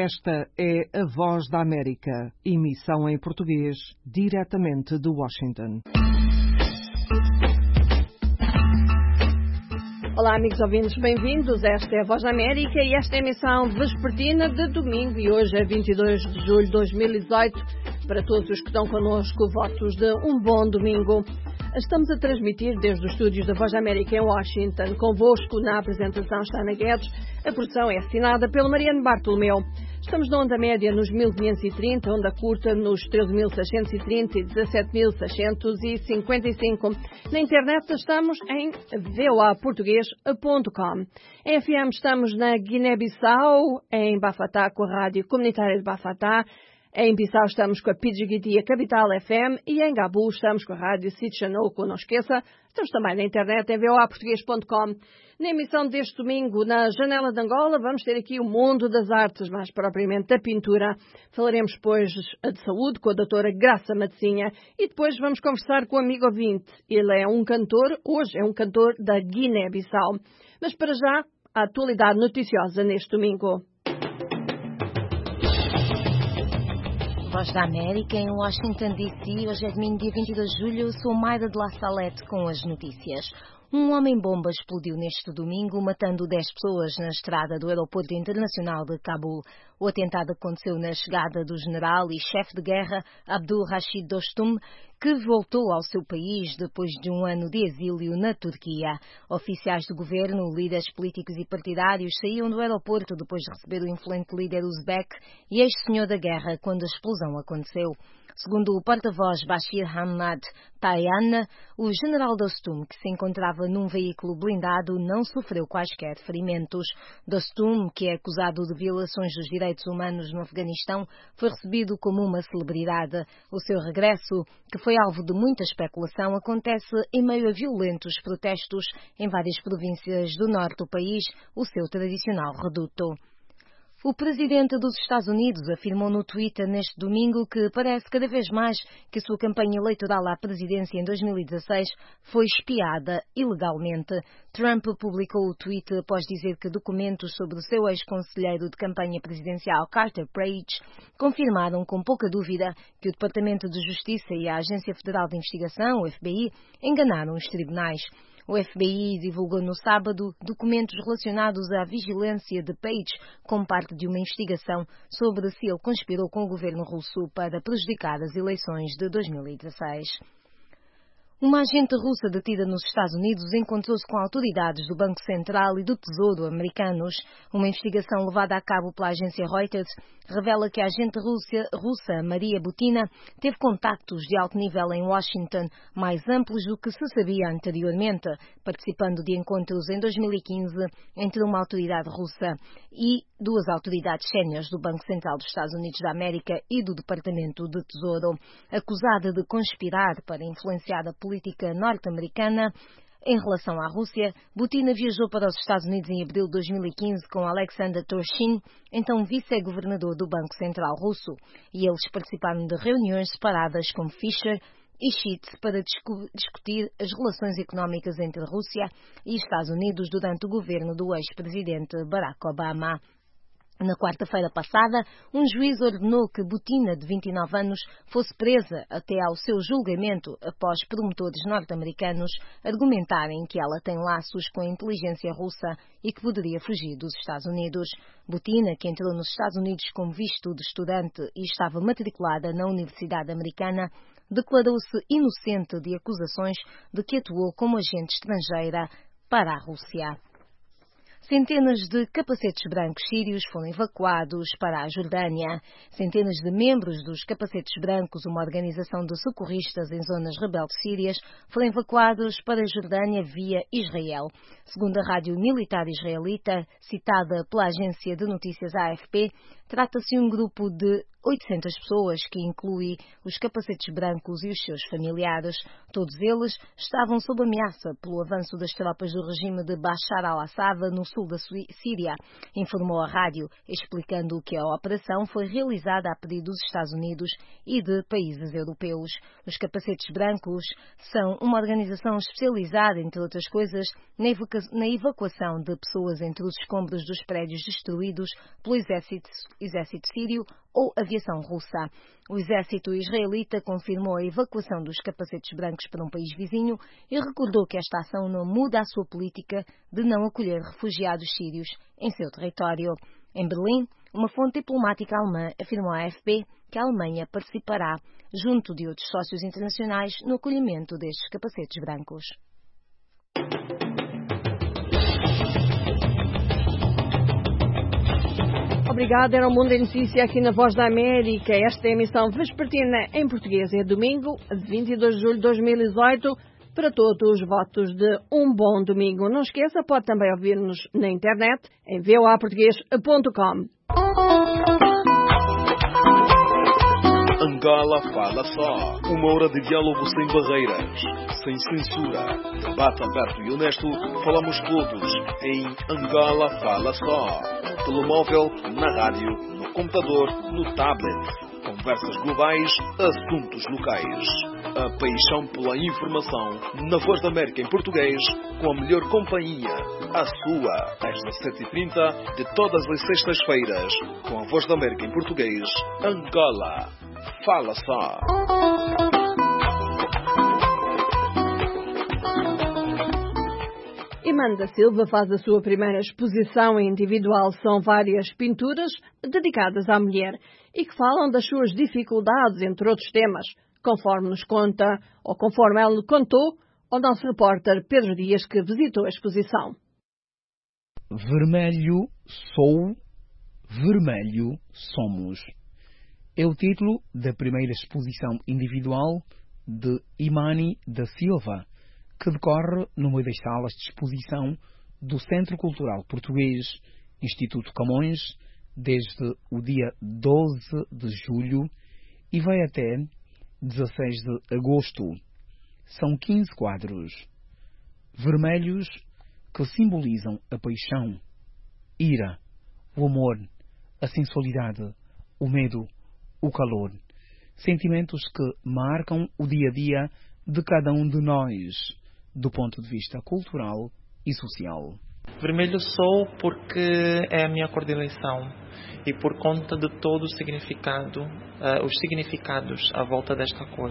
Esta é a Voz da América, emissão em português, diretamente de Washington. Olá, amigos ouvintes, bem-vindos. Esta é a Voz da América e esta é a emissão vespertina de domingo. E hoje é 22 de julho de 2018. Para todos os que estão connosco, votos de um bom domingo. Estamos a transmitir desde os estúdios da Voz da América em Washington. Convosco na apresentação está Ana Guedes. A produção é assinada pelo Mariano Bartolomeu. Estamos na onda média nos 1530, onda curta nos 13.630 e 17.655. Na internet estamos em voaportugues.com. Em FM estamos na Guiné-Bissau, em Bafatá com a Rádio Comunitária de Bafatá. Em Bissau estamos com a Pidgiguiti, a Capital FM, e em Gabu estamos com a Rádio Sitchanou, não esqueça. Estamos também na internet em voaportugues.com. Na emissão deste domingo, na Janela de Angola, vamos ter aqui o mundo das artes, mais propriamente da pintura. Falaremos depois de saúde com a doutora Graça Matezinha e depois vamos conversar com o amigo ouvinte. Ele é um cantor, hoje é um cantor da Guiné-Bissau. Mas para já, a atualidade noticiosa neste domingo. Voz da América em Washington, D.C. Hoje é domingo, dia 22 de julho. Eu sou Mayra de La Salette com as notícias. Um homem-bomba explodiu neste domingo, matando 10 pessoas na estrada do Aeroporto Internacional de Cabul. O atentado aconteceu na chegada do general e chefe de guerra Abdul Rashid Dostum, que voltou ao seu país depois de um ano de exílio na Turquia. Oficiais do governo, líderes políticos e partidários saíam do aeroporto depois de receber o influente líder uzbek e ex-senhor da guerra quando a explosão aconteceu. Segundo o porta-voz Bashir Hamad Tayan, o general Dostum, que se encontrava num veículo blindado, não sofreu quaisquer ferimentos. Dostum, que é acusado de violações dos direitos humanos no Afeganistão, foi recebido como uma celebridade. O seu regresso, que foi alvo de muita especulação, acontece em meio a violentos protestos em várias províncias do norte do país, o seu tradicional reduto. O presidente dos Estados Unidos afirmou no Twitter neste domingo que parece cada vez mais que a sua campanha eleitoral à presidência em 2016 foi espiada ilegalmente. Trump publicou o tweet após dizer que documentos sobre o seu ex-conselheiro de campanha presidencial Carter Page confirmaram com pouca dúvida que o Departamento de Justiça e a Agência Federal de Investigação, o FBI, enganaram os tribunais. O FBI divulgou no sábado documentos relacionados à vigilância de Page como parte de uma investigação sobre se ele conspirou com o governo russo para prejudicar as eleições de 2016. Uma agente russa detida nos Estados Unidos encontrou-se com autoridades do Banco Central e do Tesouro americanos. Uma investigação levada a cabo pela agência Reuters revela que a agente russa Maria Butina teve contactos de alto nível em Washington, mais amplos do que se sabia anteriormente, participando de encontros em 2015 entre uma autoridade russa e duas autoridades séniores do Banco Central dos Estados Unidos da América e do Departamento de Tesouro. Acusada de conspirar para influenciar a política norte-americana em relação à Rússia, Butina viajou para os Estados Unidos em abril de 2015 com Alexander Torshin, então vice-governador do Banco Central russo, e eles participaram de reuniões separadas com Fisher e Sheets para discutir as relações económicas entre a Rússia e Estados Unidos durante o governo do ex-presidente Barack Obama. Na quarta-feira passada, um juiz ordenou que Butina, de 29 anos, fosse presa até ao seu julgamento após promotores norte-americanos argumentarem que ela tem laços com a inteligência russa e que poderia fugir dos Estados Unidos. Butina, que entrou nos Estados Unidos com visto de estudante e estava matriculada na Universidade Americana, declarou-se inocente de acusações de que atuou como agente estrangeira para a Rússia. Centenas de capacetes brancos sírios foram evacuados para a Jordânia. Centenas de membros dos Capacetes Brancos, uma organização de socorristas em zonas rebeldes sírias, foram evacuados para a Jordânia via Israel. Segundo a rádio militar israelita, citada pela agência de notícias AFP, trata-se de um grupo de 800 pessoas, que inclui os capacetes brancos e os seus familiares. Todos eles estavam sob ameaça pelo avanço das tropas do regime de Bashar al-Assad no sul da Síria, informou a rádio, explicando que a operação foi realizada a pedido dos Estados Unidos e de países europeus. Os capacetes brancos são uma organização especializada, entre outras coisas, na evacuação de pessoas entre os escombros dos prédios destruídos pelo exército sírio ou aviação russa. O exército israelita confirmou a evacuação dos capacetes brancos para um país vizinho e recordou que esta ação não muda a sua política de não acolher refugiados sírios em seu território. Em Berlim, uma fonte diplomática alemã afirmou à AFP que a Alemanha participará, junto de outros sócios internacionais, no acolhimento destes capacetes brancos. Obrigada, era o Mundo em Notícia aqui na Voz da América. Esta emissão vespertina em português é domingo, 22 de julho de 2018. Para todos os votos de um bom domingo. Não esqueça, pode também ouvir-nos na internet em voaportugues.com. Angola Fala Só. Uma hora de diálogo sem barreiras, sem censura. Debate aberto e honesto. Falamos todos em Angola Fala Só. No telemóvel, na rádio, no computador, no tablet. Conversas globais, assuntos locais. A paixão pela informação na Voz da América em português, com a melhor companhia, a sua, às 17h30 de todas as sextas-feiras, com a Voz da América em português, Angola. Fala só. Imanda Silva faz a sua primeira exposição individual. São várias pinturas dedicadas à mulher e que falam das suas dificuldades, entre outros temas, conforme nos conta, ou conforme ela contou, o nosso repórter Pedro Dias, que visitou a exposição. Vermelho sou, vermelho somos. É o título da primeira exposição individual de Imani da Silva, que decorre numa das salas de exposição do Centro Cultural Português, Instituto Camões, desde o dia 12 de julho e vai até 16 de agosto. São 15 quadros vermelhos que simbolizam a paixão, ira, o amor, a sensualidade, o medo, o calor. Sentimentos que marcam o dia a dia de cada um de nós, do ponto de vista cultural e social. Vermelho sou porque é a minha cor de eleição e por conta de todo o significado, os significados à volta desta cor.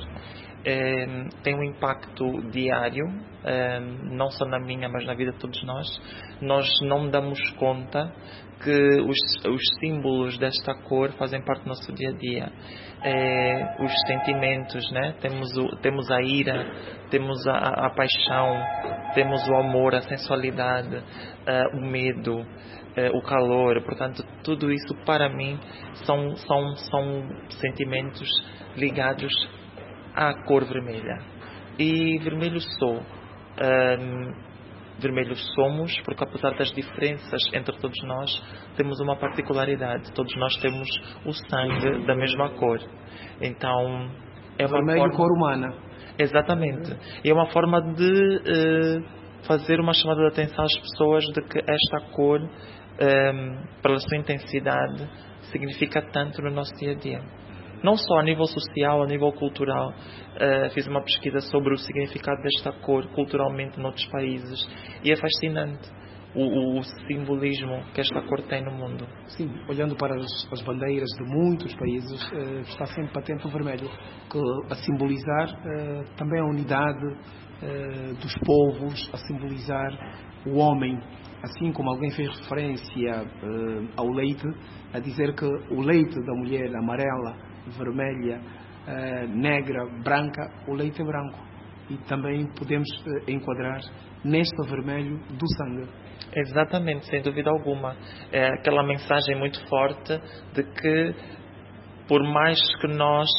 Tem um impacto diário, não só na minha, mas na vida de todos nós. Nós não damos conta que os símbolos desta cor fazem parte do nosso dia a dia. Os sentimentos, né? Temos a ira, temos a paixão, temos o amor, a sensualidade, o medo, o calor. Portanto, tudo isso para mim são sentimentos ligados à cor vermelha. E vermelho sou. Vermelhos somos, porque apesar das diferenças entre todos nós, temos uma particularidade. Todos nós temos o sangue da mesma cor. Então, é uma vermelho, forma... cor humana. Exatamente. E é uma forma de fazer uma chamada de atenção às pessoas de que esta cor, pela sua intensidade, significa tanto no nosso dia a dia. Não só a nível social, a nível cultural. Fiz uma pesquisa sobre o significado desta cor culturalmente noutros países e é fascinante o simbolismo que esta cor tem no mundo. Sim, olhando para as bandeiras de muitos países, está sempre patente o vermelho, que a simbolizar também a unidade dos povos, a simbolizar o homem. Assim como alguém fez referência ao leite, a dizer que o leite da mulher amarela, vermelha, negra, branca, o leite é branco. E também podemos enquadrar neste vermelho do sangue. Exatamente, sem dúvida alguma. É aquela mensagem muito forte de que, por mais que nós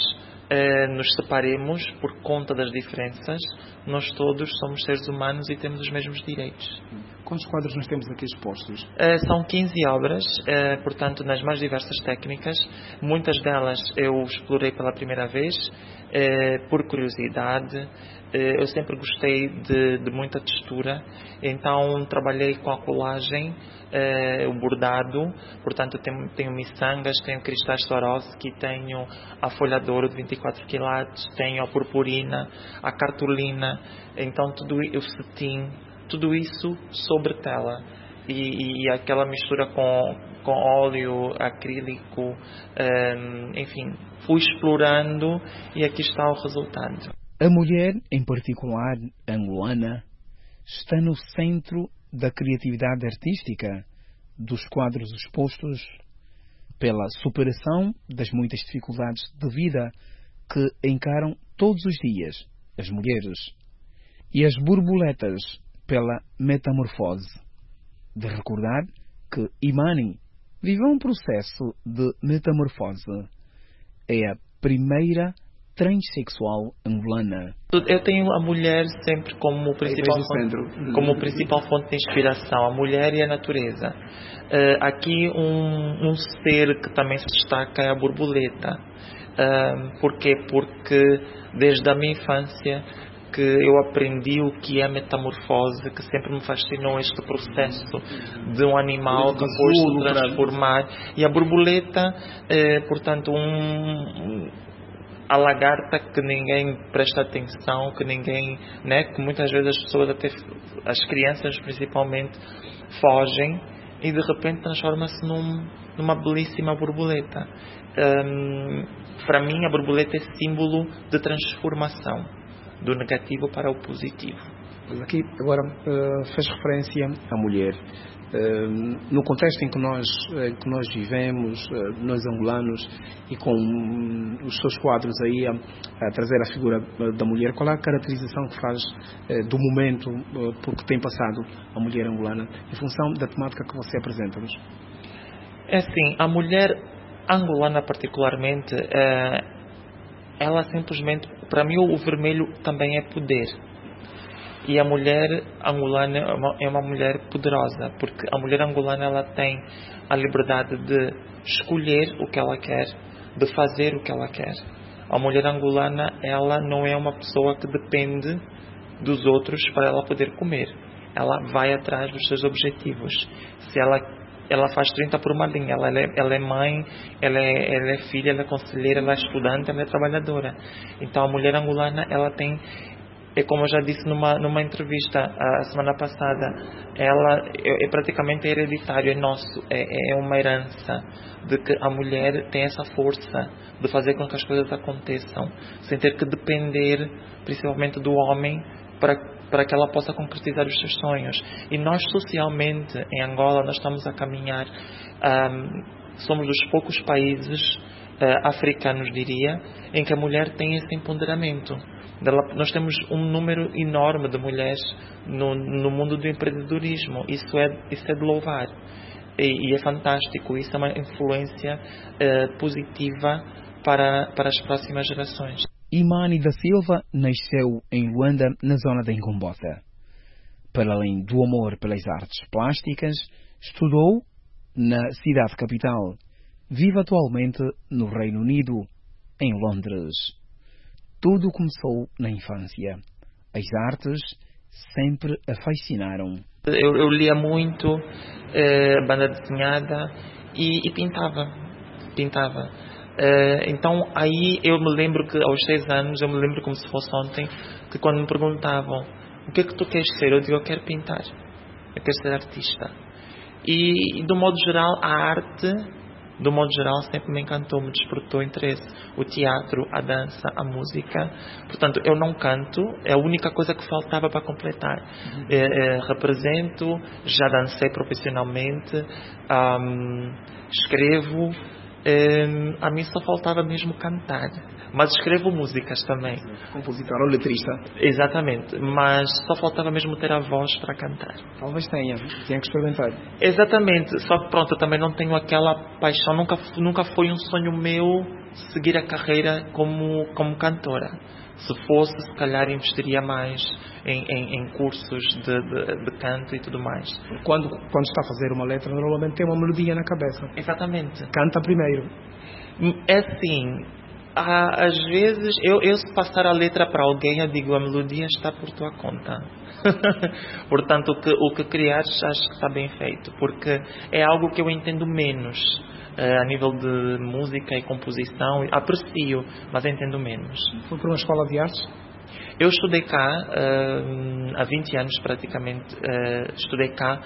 nos separemos por conta das diferenças, nós todos somos seres humanos e temos os mesmos direitos. Quantos quadros nós temos aqui expostos? São 15 obras, portanto, nas mais diversas técnicas. Muitas delas eu explorei pela primeira vez, por curiosidade. Eu sempre gostei de muita textura, então trabalhei com a colagem, o bordado, portanto tenho miçangas, tenho cristais Swarovski, tenho a folha de ouro de 24 quilates, tenho a purpurina, a cartolina, então o cetim, tudo isso sobre tela. E aquela mistura com óleo, acrílico, enfim, fui explorando e aqui está o resultado. A mulher, em particular angolana, está no centro da criatividade artística dos quadros expostos, pela superação das muitas dificuldades de vida que encaram todos os dias as mulheres, e as borboletas pela metamorfose. De recordar que Imani viveu um processo de metamorfose. É a primeira transexual angolana. Eu tenho a mulher sempre como principal fonte de inspiração, a mulher e a natureza. Aqui um ser que também se destaca é a borboleta. Por quê? Porque desde a minha infância que eu aprendi o que é metamorfose, que sempre me fascinou este processo de um animal depois se transformar. E a borboleta, portanto, a lagarta que ninguém presta atenção, que ninguém, né, que muitas vezes as pessoas, até as crianças principalmente, fogem e de repente transforma-se numa belíssima borboleta. Para mim a borboleta é símbolo de transformação, do negativo para o positivo. Aqui agora fez referência à mulher. No contexto em que nós vivemos, nós angolanos, e com os seus quadros aí a trazer a figura da mulher, qual é a caracterização que faz do momento por que tem passado a mulher angolana, em função da temática que você apresenta-nos? É assim, a mulher angolana particularmente, ela simplesmente, para mim o vermelho também é poder. E a mulher angolana é uma mulher poderosa, porque a mulher angolana ela tem a liberdade de escolher o que ela quer, de fazer o que ela quer. A mulher angolana ela não é uma pessoa que depende dos outros para ela poder comer. Ela vai atrás dos seus objetivos. Se ela faz 30 por uma linha, ela é mãe, ela é filha, ela é conselheira, ela é estudante, ela é trabalhadora. Então a mulher angolana ela tem, como eu já disse numa entrevista a semana passada, ela é praticamente hereditário, é nosso, é uma herança de que a mulher tem essa força de fazer com que as coisas aconteçam, sem ter que depender principalmente do homem para que ela possa concretizar os seus sonhos. E nós socialmente em Angola nós estamos a caminhar, somos dos poucos países africanos, diria, em que a mulher tem esse empoderamento. Nós temos um número enorme de mulheres no mundo do empreendedorismo. Isso é de louvar e é fantástico. Isso é uma influência positiva para as próximas gerações. Imani da Silva nasceu em Luanda, na zona da Ingombota. Para além do amor pelas artes plásticas, estudou na cidade capital. Vive atualmente no Reino Unido, em Londres. Tudo começou na infância. As artes sempre a fascinaram. Eu lia muito banda desenhada e pintava. Então aí eu me lembro que aos 6 anos, eu me lembro como se fosse ontem, que quando me perguntavam o que é que tu queres ser, eu digo, eu quero pintar, eu quero ser artista. E do modo geral a arte, do modo geral, sempre me encantou, me despertou interesse. O teatro, a dança, a música. Portanto, eu não canto, é a única coisa que faltava para completar. Represento, já dancei profissionalmente, escrevo. A mim só faltava mesmo cantar. Mas escrevo músicas também. Compositor ou letrista? Exatamente. Mas só faltava mesmo ter a voz para cantar. Talvez tenha que experimentar. Exatamente. Só que pronto, eu também não tenho aquela paixão. Nunca foi um sonho meu seguir a carreira como cantora. Se fosse, se calhar investiria mais em cursos de canto e tudo mais. Quando está a fazer uma letra, normalmente tem uma melodia na cabeça. Exatamente. Canta primeiro. É assim, às vezes, eu se passar a letra para alguém, eu digo, a melodia está por tua conta. Portanto, o que criares, acho que está bem feito, porque é algo que eu entendo menos. A nível de música e composição, aprecio, mas entendo menos. Foi para uma escola de artes? Eu estudei cá, há 20 anos praticamente, estudei cá.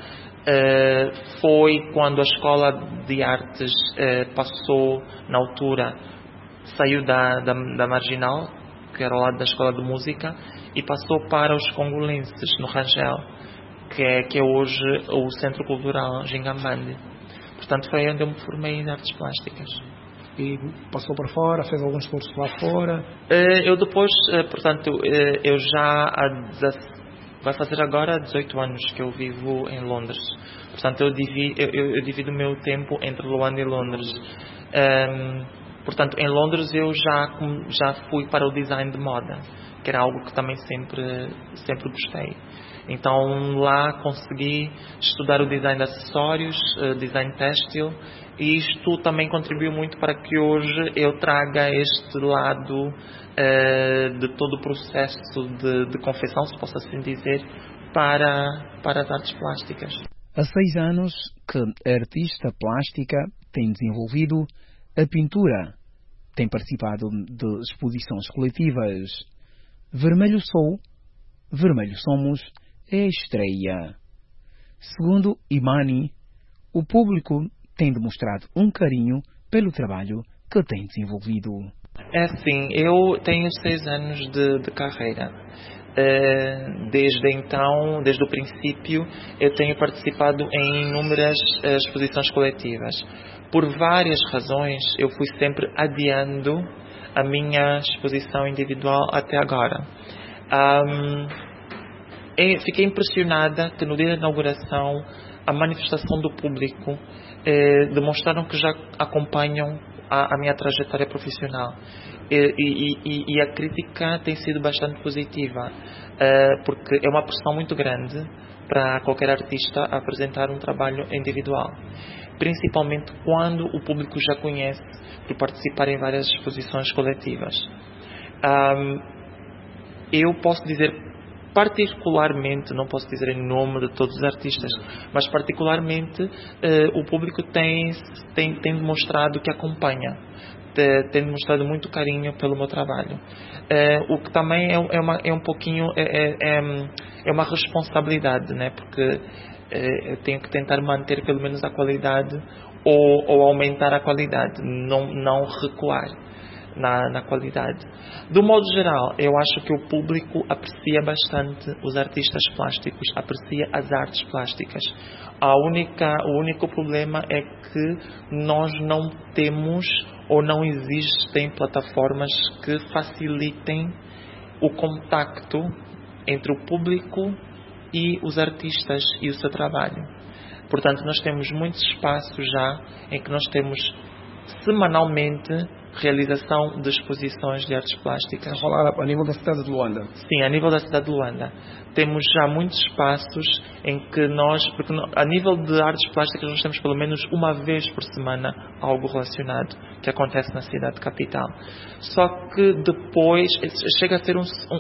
Foi quando a escola de artes passou, na altura, saiu da Marginal, que era ao lado da escola de música, e passou para os congolenses, no Rangel, que é hoje o Centro Cultural Gingambande. Portanto, foi onde eu me formei em artes plásticas. E passou para fora, fez alguns cursos lá fora? Eu depois, portanto, eu já vai fazer agora 18 anos que eu vivo em Londres. Portanto, eu divido o meu tempo entre Luanda e Londres. Portanto, em Londres eu já fui para o design de moda, que era algo que também sempre gostei. Então lá consegui estudar o design de acessórios, design têxtil, e isto também contribuiu muito para que hoje eu traga este lado de todo o processo de confecção, se posso assim dizer, para as artes plásticas. Há 6 anos que a artista plástica tem desenvolvido a pintura, tem participado de exposições coletivas. Vermelho Sou, Vermelho Somos é a estreia. Segundo Imani, o público tem demonstrado um carinho pelo trabalho que tem desenvolvido. É assim, eu tenho 6 anos de carreira. Desde o princípio, eu tenho participado em inúmeras exposições coletivas. Por várias razões, eu fui sempre adiando a minha exposição individual até agora. Fiquei impressionada que no dia da inauguração a manifestação do público demonstraram que já acompanham a minha trajetória profissional e a crítica tem sido bastante positiva, porque é uma pressão muito grande para qualquer artista apresentar um trabalho individual, principalmente quando o público já conhece por participar em várias exposições coletivas. Eu posso dizer particularmente, não posso dizer em nome de todos os artistas, mas particularmente o público tem demonstrado que acompanha, tem demonstrado muito carinho pelo meu trabalho, o que também é um pouquinho é uma responsabilidade, né? Porque eu tenho que tentar manter pelo menos a qualidade ou aumentar a qualidade, não recuar na qualidade. Do modo geral, eu acho que o público aprecia bastante os artistas plásticos, aprecia as artes plásticas. O único problema é que nós não temos ou não existem plataformas que facilitem o contacto entre o público e os artistas e o seu trabalho. Portanto, nós temos muitos espaços já em que nós temos semanalmente realização de exposições de artes plásticas. A falar a nível da cidade de Luanda? Sim, a nível da cidade de Luanda. Temos já muitos espaços em que porque a nível de artes plásticas nós temos pelo menos uma vez por semana algo relacionado que acontece na cidade capital. Só que depois chega a ser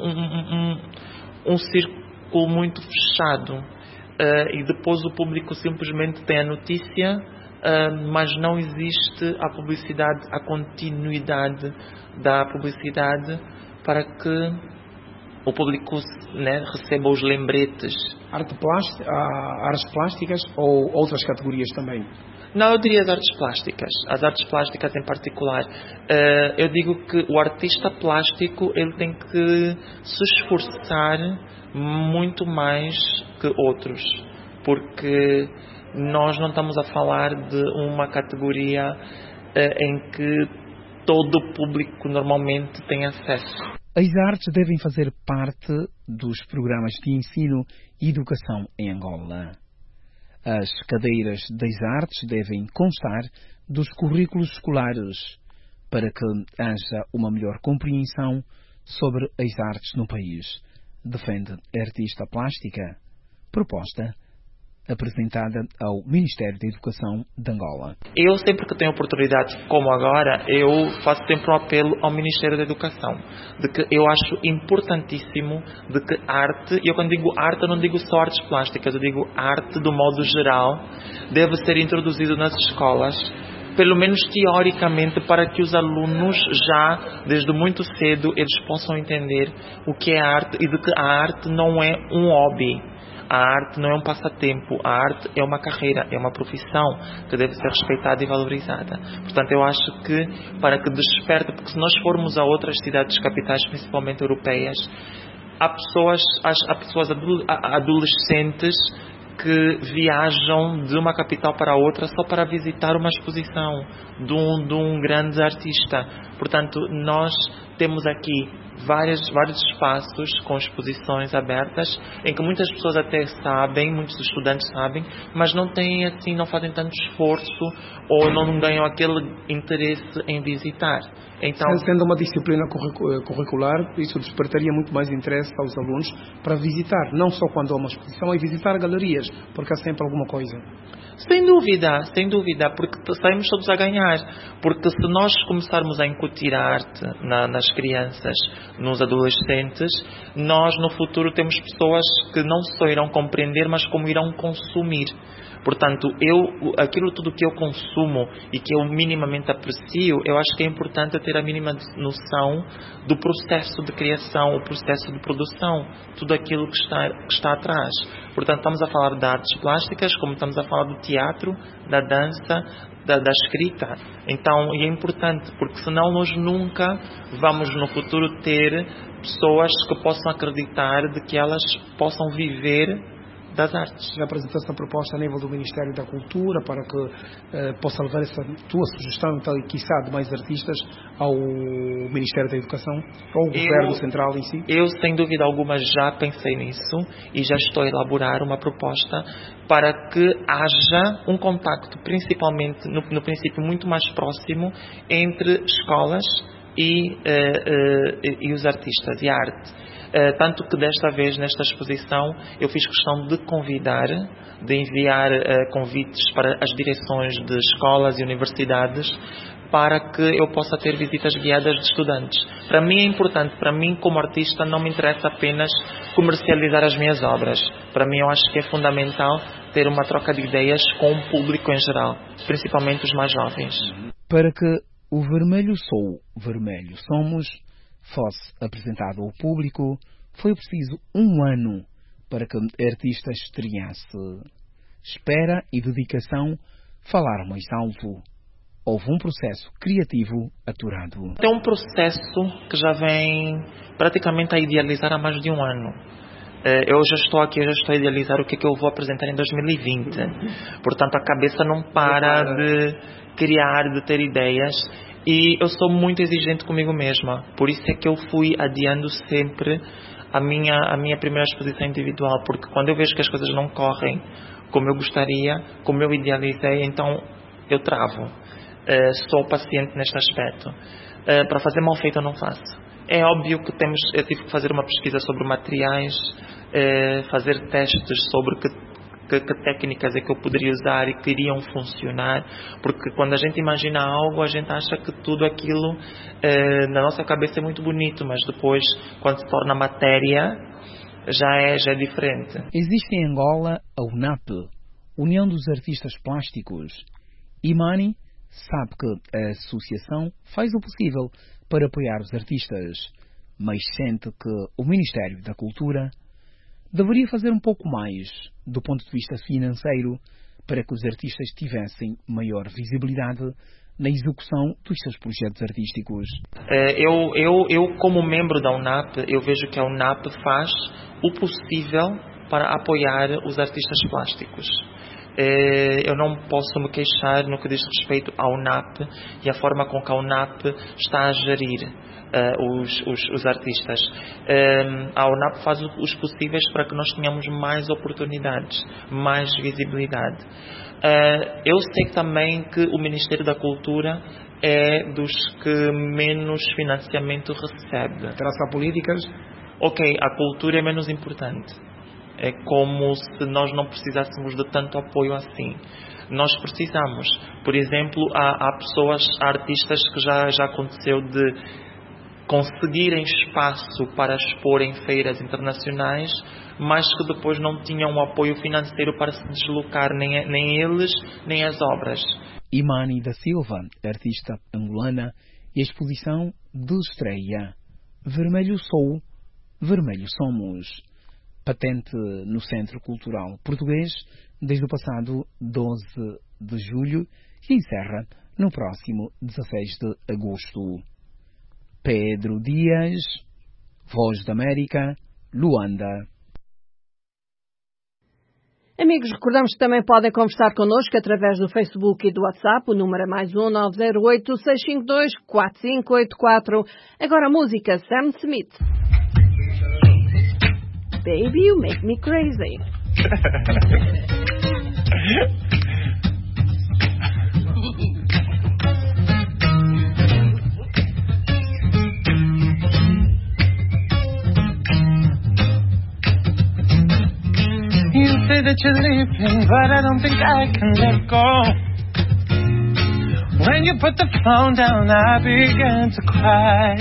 um círculo muito fechado, e depois o público simplesmente tem a notícia, mas não existe a publicidade, a continuidade da publicidade para que o público, né, receba os lembretes. Artes plásticas ou outras categorias também? Não, eu diria as artes plásticas. As artes plásticas em particular. Eu digo que o artista plástico ele tem que se esforçar muito mais que outros, porque nós não estamos a falar de uma categoria em que todo o público normalmente tem acesso. As artes devem fazer parte dos programas de ensino e educação em Angola. As cadeiras das artes devem constar dos currículos escolares, para que haja uma melhor compreensão sobre as artes no país, defende a artista plástica. Proposta apresentada ao Ministério da Educação de Angola. Eu sempre que tenho oportunidade, como agora, eu faço sempre um apelo ao Ministério da Educação, de que eu acho importantíssimo de que arte, e eu quando digo arte, eu não digo só artes plásticas, eu digo arte do modo geral, deve ser introduzido nas escolas, pelo menos teoricamente, para que os alunos já, desde muito cedo, eles possam entender o que é arte e de que a arte não é um hobby. A arte não é um passatempo, a arte é uma carreira, é uma profissão que deve ser respeitada e valorizada. Portanto, eu acho que para que desperte, porque se nós formos a outras cidades capitais, principalmente europeias, há pessoas adolescentes que viajam de uma capital para outra só para visitar uma exposição de um grande artista. Portanto, nós temos aqui vários espaços com exposições abertas em que muitas pessoas até sabem, muitos estudantes sabem, mas não têm assim, não fazem tanto esforço ou não ganham aquele interesse em visitar. Então, sendo uma disciplina curricular, isso despertaria muito mais interesse aos alunos para visitar, não só quando há uma exposição, e visitar galerias, porque há sempre alguma coisa. Sem dúvida, porque saímos todos a ganhar. Porque se nós começarmos a incutir a arte nas crianças, nos adolescentes, nós no futuro temos pessoas que não só irão compreender, mas como irão consumir. Portanto, aquilo tudo que eu consumo e que eu minimamente aprecio, eu acho que é importante ter a mínima noção do processo de criação, o processo de produção, tudo aquilo que está atrás. Portanto, estamos a falar de artes plásticas, como estamos a falar do teatro, da dança, da escrita. Então, e é importante, porque senão nós nunca vamos no futuro ter pessoas que possam acreditar de que elas possam viver das artes. Já apresentaste a proposta a nível do Ministério da Cultura para que possa levar essa tua sugestão, então, e quiçá de mais artistas, ao Ministério da Educação, ou ao Governo Central em si? Eu, sem dúvida alguma, já pensei nisso e já estou a elaborar uma proposta para que haja um contacto, principalmente, no princípio, muito mais próximo entre escolas e os artistas e a arte. Tanto que desta vez, nesta exposição, eu fiz questão de enviar convites para as direções de escolas e universidades para que eu possa ter visitas guiadas de estudantes. Para mim é importante, para mim como artista não me interessa apenas comercializar as minhas obras. Para mim eu acho que é fundamental ter uma troca de ideias com o público em geral, principalmente os mais jovens. Para que o Vermelho Sou, Vermelho Somos fosse apresentado ao público, foi preciso 1 ano para que o artista estreasse. Espera e dedicação falaram mais alto. Houve um processo criativo aturado. É um processo que já vem praticamente a idealizar há mais de 1 ano. Eu já estou a idealizar o que eu vou apresentar em 2020. Portanto, a cabeça não para de criar, de ter ideias. E eu sou muito exigente comigo mesma. Por isso é que eu fui adiando sempre a minha primeira exposição individual. Porque quando eu vejo que as coisas não correm como eu gostaria, como eu idealizei, então eu travo. Sou paciente neste aspecto. Para fazer mal feito eu não faço. É óbvio que eu tive que fazer uma pesquisa sobre materiais, fazer testes sobre que técnicas é que eu poderia usar e que iriam funcionar, porque quando a gente imagina algo, a gente acha que tudo aquilo na nossa cabeça é muito bonito, mas depois, quando se torna matéria, já é diferente. Existe em Angola a UNAP, União dos Artistas Plásticos. Imani sabe que a associação faz o possível para apoiar os artistas, mas sente que o Ministério da Cultura deveria fazer um pouco mais do ponto de vista financeiro para que os artistas tivessem maior visibilidade na execução dos seus projetos artísticos. Eu como membro da UNAP, eu vejo que a UNAP faz o possível para apoiar os artistas plásticos. Eu não posso me queixar no que diz respeito ao NAP e a forma com que a UNAP está a gerir os artistas. A UNAP faz os possíveis para que nós tenhamos mais oportunidades, mais visibilidade. Eu sei também que o Ministério da Cultura é dos que menos financiamento recebe. Terá-se políticas? Ok, a cultura é menos importante. É como se nós não precisássemos de tanto apoio assim. Nós precisamos. Por exemplo, há pessoas, há artistas que já aconteceu de conseguirem espaço para expor em feiras internacionais, mas que depois não tinham o apoio financeiro para se deslocar, nem eles, nem as obras. Imani da Silva, artista angolana, e a exposição de estreia Vermelho Sou, Vermelho Somos, patente no Centro Cultural Português desde o passado 12 de julho e encerra no próximo 16 de agosto. Pedro Dias, Voz da América, Luanda. Amigos, recordamos que também podem conversar connosco através do Facebook e do WhatsApp. O número é mais 1-908-652-4584. Agora a música Sam Smith. Baby, you make me crazy. You say that you're leaving, but I don't think I can let go. When you put the phone down, I began to cry.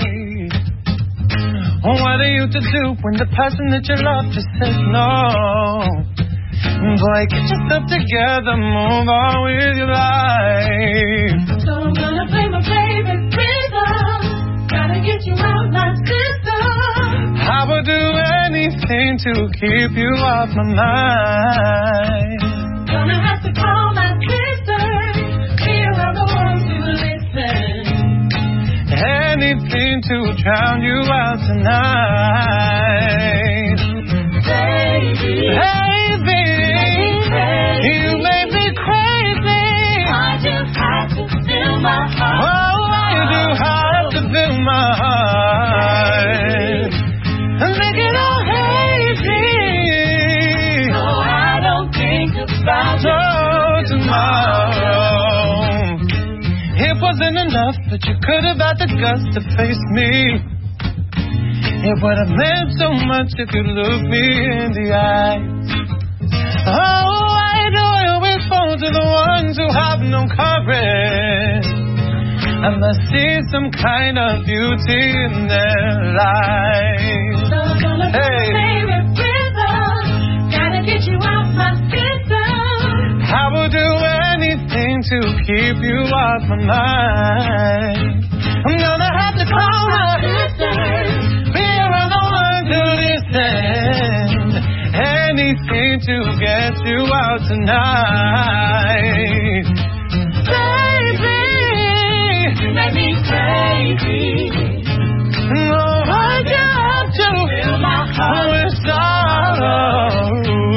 What are you to do when the person that you love just says no? Boy, get yourself together, move on with your life. So I'm gonna play my favorite rhythm. Gotta get you out my system. I would do anything to keep you off my mind. Gonna have to call my sister. Here are the ones who listen. Anything to drown you out tonight. Baby, Baby, you make me crazy. I just have to fill my heart. Oh, I do have to fill my heart and make it all hazy. So I don't think about tomorrow. It wasn't enough, but you could have had the guts to face me. It would have meant so much if you looked me in the eyes. Oh, why do I always fall to the ones who have no courage? I must see some kind of beauty in their lives. So I'm gonna play my favorite rhythm. Gotta get you out my system. I will do anything to keep you off my mind. I'm gonna have to call my sisters. We are the ones who listen. Anything to get you out tonight. Baby, You make me crazy. no, I got to Fill my heart. with sorrow.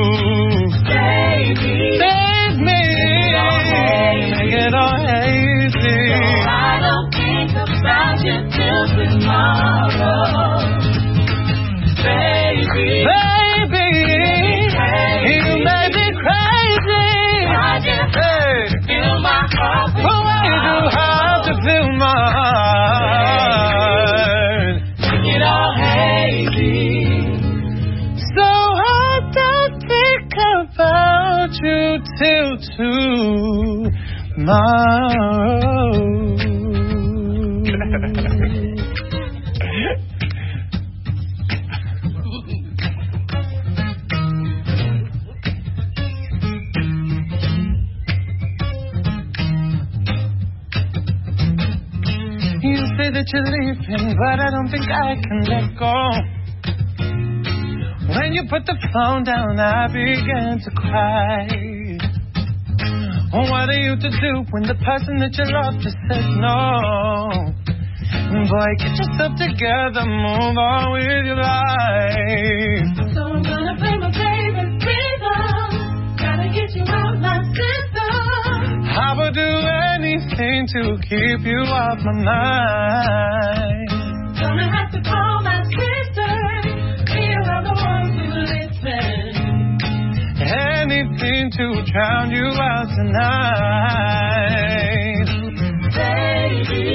Baby, Save me, make it all hazy. I don't think about you till tomorrow. Baby, Baby, you make me crazy. I just Hey, fill my heart with oh, I do have to fill my heart. Get all hazy. So I don't think about you till tomorrow. You say that you're leaving, but I don't think I can let go. When you put the phone down, I began to cry. What are you to do when the person that you love just says no? Boy, get yourself together, move on with your life. So I'm gonna play my favorite rhythm. Gotta get you out my system. anything to keep you off my mind. Gonna have to call my sister. We're the ones who listen. Anything to drown you out tonight. Baby,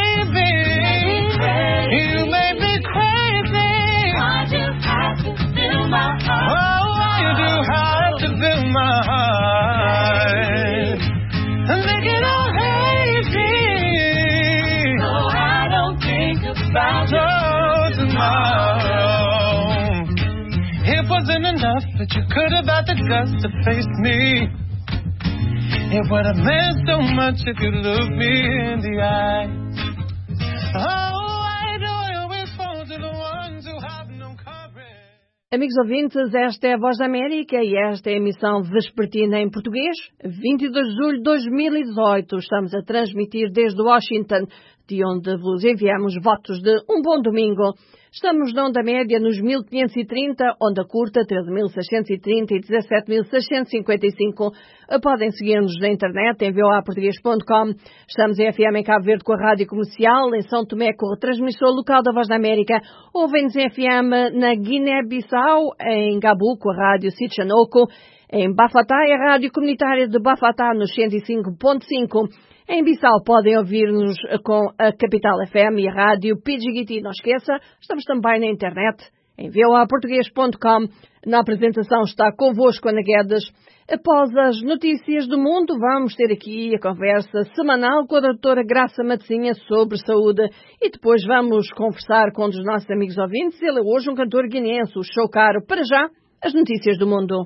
you may be crazy. I just have to fill my heart. Oh, you do have to fill my heart. And make it all hazy. So I don't think about tomorrow. It wasn't enough that you could have had the guts to face me. It would have meant so much if you looked me in the eye. Oh, why do I always fall to the ones who have no courage? Amigos ouvintes, esta é a Voz da América e esta é a emissão vespertina em português, 22 de julho de 2018. Estamos a transmitir desde Washington, de onde vos enviamos votos de um bom domingo. Estamos na onda média nos 1530, onda curta 13.630 e 17.655. Podem seguir-nos na internet em voaportugues.com. Estamos em FM em Cabo Verde com a Rádio Comercial, em São Tomé com a transmissão local da Voz da América. Ouvem-nos em FM na Guiné-Bissau, em Gabu com a Rádio Sitchanoko. Em Bafatá é a Rádio Comunitária de Bafatá nos 105.5. Em Bissau podem ouvir-nos com a Capital FM e a Rádio Pidgigiti. Não esqueça, estamos também na internet, em voaportugues.com. Na apresentação está convosco Ana Guedes. Após as notícias do mundo, vamos ter aqui a conversa semanal com a doutora Graça Matezinha sobre saúde. E depois vamos conversar com um dos nossos amigos ouvintes. Ele é hoje um cantor guineense, o Show Caro. Para já, as notícias do mundo.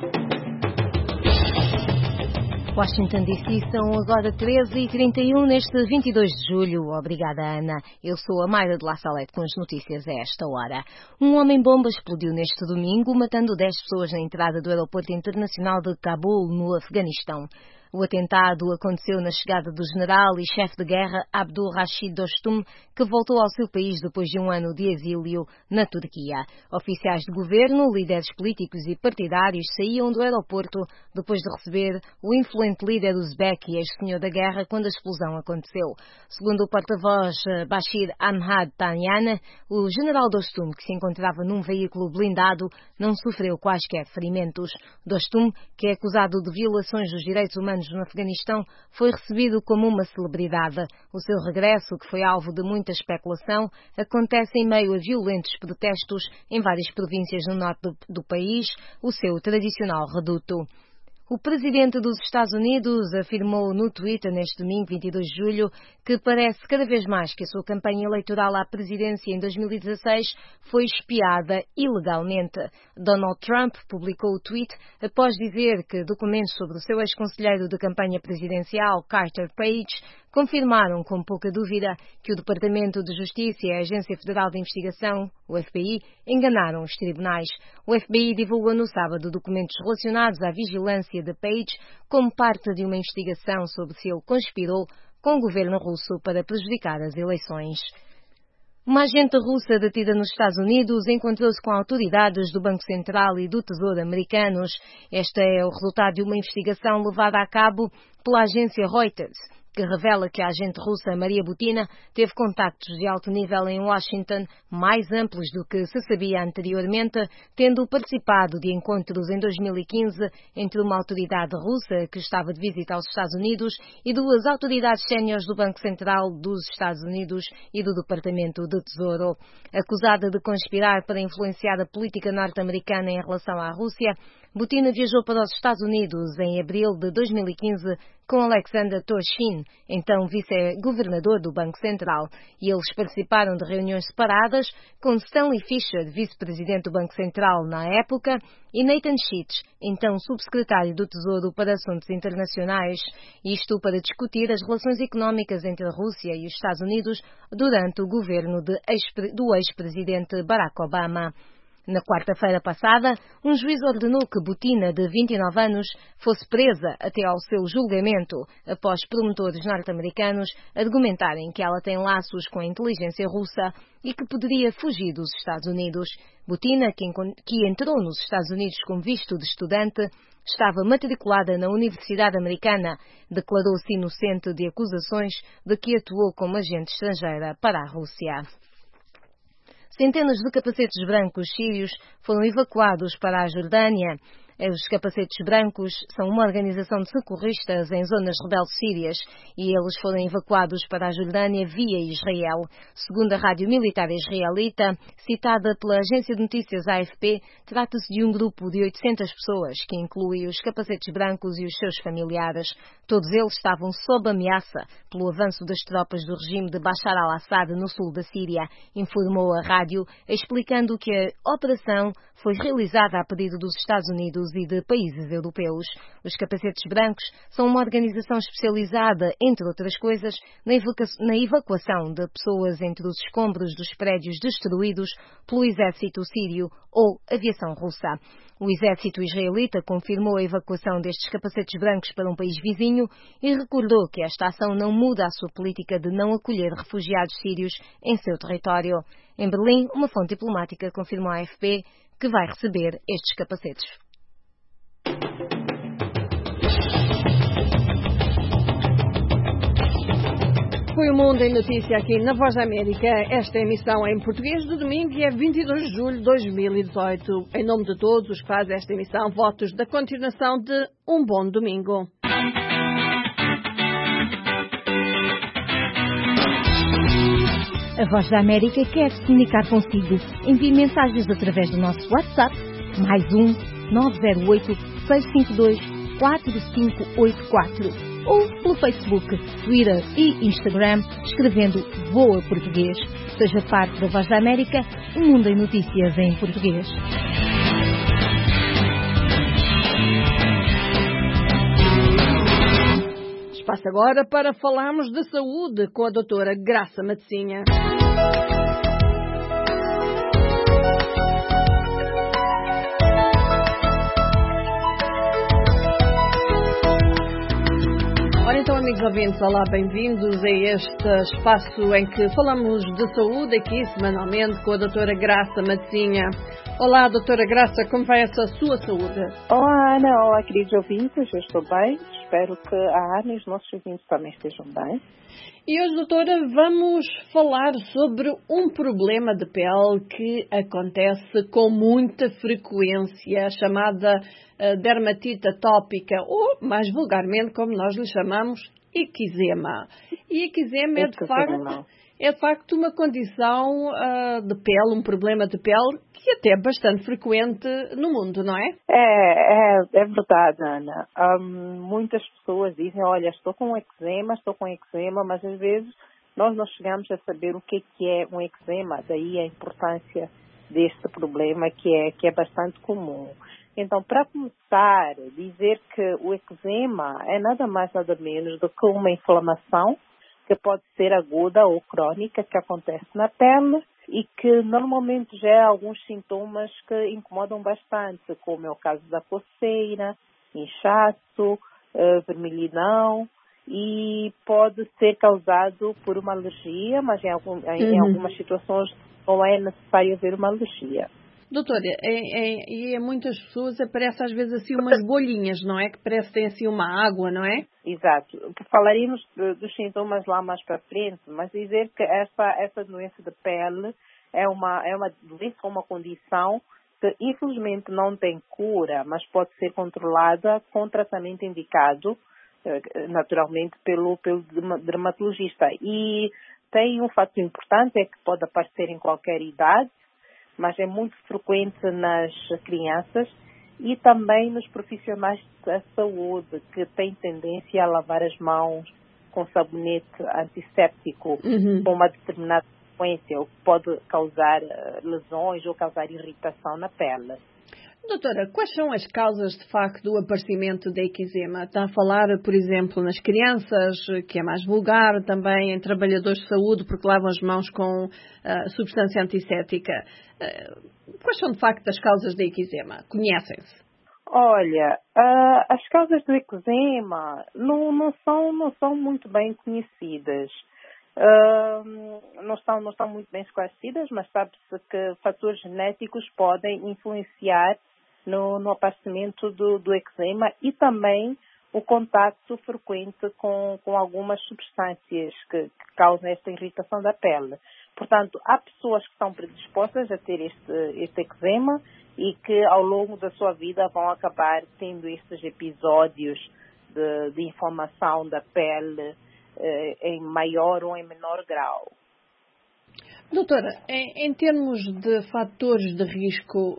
Washington DC são agora 13h31 neste 22 de julho. Obrigada, Ana. Eu sou a Mayra de La Salette com as notícias a esta hora. Um homem-bomba explodiu neste domingo, matando 10 pessoas na entrada do aeroporto internacional de Cabul, no Afeganistão. O atentado aconteceu na chegada do general e chefe de guerra Abdul Rashid Dostum, que voltou ao seu país depois de um ano de exílio na Turquia. Oficiais de governo, líderes políticos e partidários saíam do aeroporto depois de receber o influente líder uzbek e ex-senhor da guerra quando a explosão aconteceu. Segundo o porta-voz Bashir Ahmad Tanyan, o general Dostum, que se encontrava num veículo blindado, não sofreu quaisquer ferimentos. Dostum, que é acusado de violações dos direitos humanos no Afeganistão, foi recebido como uma celebridade. O seu regresso, que foi alvo de muita especulação, acontece em meio a violentos protestos em várias províncias no norte do país, o seu tradicional reduto. O presidente dos Estados Unidos afirmou no Twitter neste domingo, 22 de julho, que parece cada vez mais que a sua campanha eleitoral à presidência em 2016 foi espiada ilegalmente. Donald Trump publicou o tweet após dizer que documentos sobre o seu ex-conselheiro de campanha presidencial, Carter Page, confirmaram com pouca dúvida que o Departamento de Justiça e a Agência Federal de Investigação, o FBI, enganaram os tribunais. O FBI divulgou no sábado documentos relacionados à vigilância de Page como parte de uma investigação sobre se ele conspirou com o governo russo para prejudicar as eleições. Uma agente russa detida nos Estados Unidos encontrou-se com autoridades do Banco Central e do Tesouro americanos. Este é o resultado de uma investigação levada a cabo pela agência Reuters, que revela que a agente russa Maria Butina teve contactos de alto nível em Washington, mais amplos do que se sabia anteriormente, tendo participado de encontros em 2015 entre uma autoridade russa que estava de visita aos Estados Unidos e duas autoridades séniores do Banco Central dos Estados Unidos e do Departamento de Tesouro. Acusada de conspirar para influenciar a política norte-americana em relação à Rússia, Butina viajou para os Estados Unidos em abril de 2015 com Alexander Torshin, então vice-governador do Banco Central, e eles participaram de reuniões separadas com Stanley Fischer, vice-presidente do Banco Central na época, e Nathan Sheets, então subsecretário do Tesouro para Assuntos Internacionais, isto para discutir as relações económicas entre a Rússia e os Estados Unidos durante o governo do ex-presidente Barack Obama. Na quarta-feira passada, um juiz ordenou que Butina, de 29 anos, fosse presa até ao seu julgamento, após promotores norte-americanos argumentarem que ela tem laços com a inteligência russa e que poderia fugir dos Estados Unidos. Butina, que entrou nos Estados Unidos com visto de estudante, estava matriculada na Universidade Americana, declarou-se inocente de acusações de que atuou como agente estrangeira para a Rússia. Centenas de capacetes brancos sírios foram evacuados para a Jordânia. Os capacetes brancos são uma organização de socorristas em zonas rebeldes sírias e eles foram evacuados para a Jordânia via Israel. Segundo a rádio militar israelita, citada pela agência de notícias AFP, trata-se de um grupo de 800 pessoas, que inclui os capacetes brancos e os seus familiares. Todos eles estavam sob ameaça pelo avanço das tropas do regime de Bashar al-Assad no sul da Síria, informou a rádio, explicando que a operação foi realizada a pedido dos Estados Unidos e de países europeus. Os capacetes brancos são uma organização especializada, entre outras coisas, na evacuação de pessoas entre os escombros dos prédios destruídos pelo exército sírio ou aviação russa. O exército israelita confirmou a evacuação destes capacetes brancos para um país vizinho e recordou que esta ação não muda a sua política de não acolher refugiados sírios em seu território. Em Berlim, uma fonte diplomática confirmou à AFP que vai receber estes capacetes. Foi o Mundo em Notícia aqui na Voz da América. Esta emissão é em português do domingo e é 22 de julho de 2018. Em nome de todos os que fazem esta emissão, votos da continuação de um bom domingo. A Voz da América quer se comunicar consigo. Envie mensagens através do nosso WhatsApp, +1 908 652 4584. Ou pelo Facebook, Twitter e Instagram, escrevendo Voa Português. Seja parte da Voz da América, um mundo em notícias em português. Espaço agora para falarmos de saúde com a doutora Graça Matosinha. Ora então, amigos ouvintes, olá, bem-vindos a este espaço em que falamos de saúde aqui semanalmente com a doutora Graça Matosinha. Olá, doutora Graça, como vai essa sua saúde? Olá, Ana, olá, queridos ouvintes, eu estou bem, espero que a Ana e os nossos ouvintes também estejam bem. E hoje, doutora, vamos falar sobre um problema de pele que acontece com muita frequência, chamada dermatite atópica, ou, mais vulgarmente, como nós lhe chamamos, eczema. E eczema é de facto uma condição de pele, um problema de pele, que até é bastante frequente no mundo, não é? É verdade, Ana. Muitas pessoas dizem, olha, estou com eczema, mas às vezes nós não chegamos a saber o que é um eczema, daí a importância deste problema que é bastante comum. Então, para começar, dizer que o eczema é nada mais nada menos do que uma inflamação que pode ser aguda ou crônica, que acontece na pele e que normalmente gera alguns sintomas que incomodam bastante, como é o caso da coceira, inchaço, vermelhidão, e pode ser causado por uma alergia, mas em algumas situações não é necessário haver uma alergia. Doutora, em muitas pessoas aparece às vezes assim umas bolhinhas, não é? Que parece que tem assim uma água, não é? Exato. Falaremos dos sintomas lá mais para frente, mas dizer que essa doença de pele é uma doença, uma condição que infelizmente não tem cura, mas pode ser controlada com tratamento indicado, naturalmente, pelo dermatologista. E tem um fato importante, é que pode aparecer em qualquer idade, mas é muito frequente nas crianças e também nos profissionais da saúde, que têm tendência a lavar as mãos com sabonete antisséptico com uma determinada frequência, o que pode causar lesões ou causar irritação na pele. Doutora, quais são as causas, de facto, do aparecimento da eczema? Está a falar, por exemplo, nas crianças, que é mais vulgar, também em trabalhadores de saúde, porque lavam as mãos com substância antisséptica. Quais são, de facto, as causas da eczema? Conhecem-se? Olha, as causas do eczema não são muito bem conhecidas. Não estão muito bem esclarecidas, mas sabe-se que fatores genéticos podem influenciar no aparecimento do eczema e também o contacto frequente com algumas substâncias que causam esta irritação da pele. Portanto, há pessoas que estão predispostas a ter este eczema e que ao longo da sua vida vão acabar tendo estes episódios de inflamação da pele em maior ou em menor grau. Doutora, em termos de fatores de risco,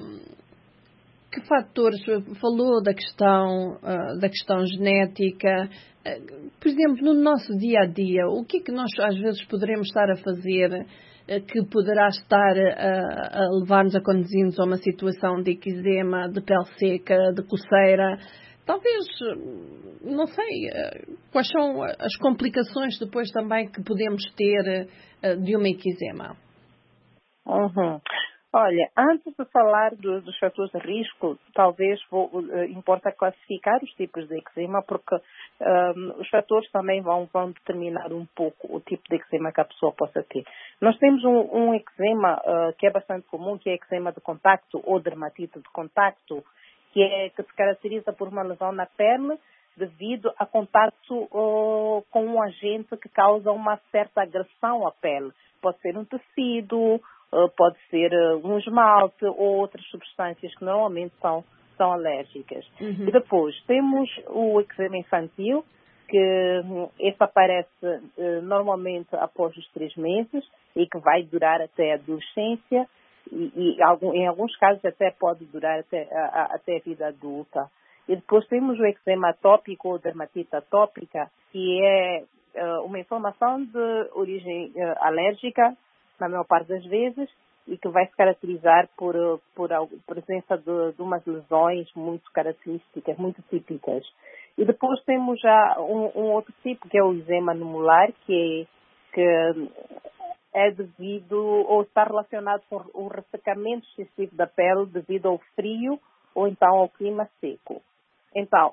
que fatores falou da questão genética? Por exemplo, no nosso dia a dia, o que é que nós às vezes poderemos estar a fazer que poderá estar a levar-nos a conduzir-nos a uma situação de eczema, de pele seca, de coceira? Talvez, não sei, quais são as complicações depois também que podemos ter de uma eczema? Uhum. Olha, antes de falar dos fatores de risco, talvez importa classificar os tipos de eczema, porque os fatores também vão determinar um pouco o tipo de eczema que a pessoa possa ter. Nós temos um eczema que é bastante comum, que é eczema de contacto ou dermatite de contacto, que se caracteriza por uma lesão na pele devido a contato com um agente que causa uma certa agressão à pele. Pode ser um tecido, pode ser um esmalte ou outras substâncias que normalmente são alérgicas. Uhum. E depois temos o eczema infantil, que esse aparece normalmente após os 3 meses e que vai durar até a adolescência e em alguns casos até pode durar até a vida adulta. E depois temos o eczema atópico ou dermatite atópica, que é uma inflamação de origem alérgica, na maior parte das vezes, e que vai se caracterizar por a presença de umas lesões muito características, muito típicas. E depois temos já um outro tipo, que é o eczema anular, que é devido ou está relacionado com o ressecamento excessivo da pele devido ao frio ou então ao clima seco. Então,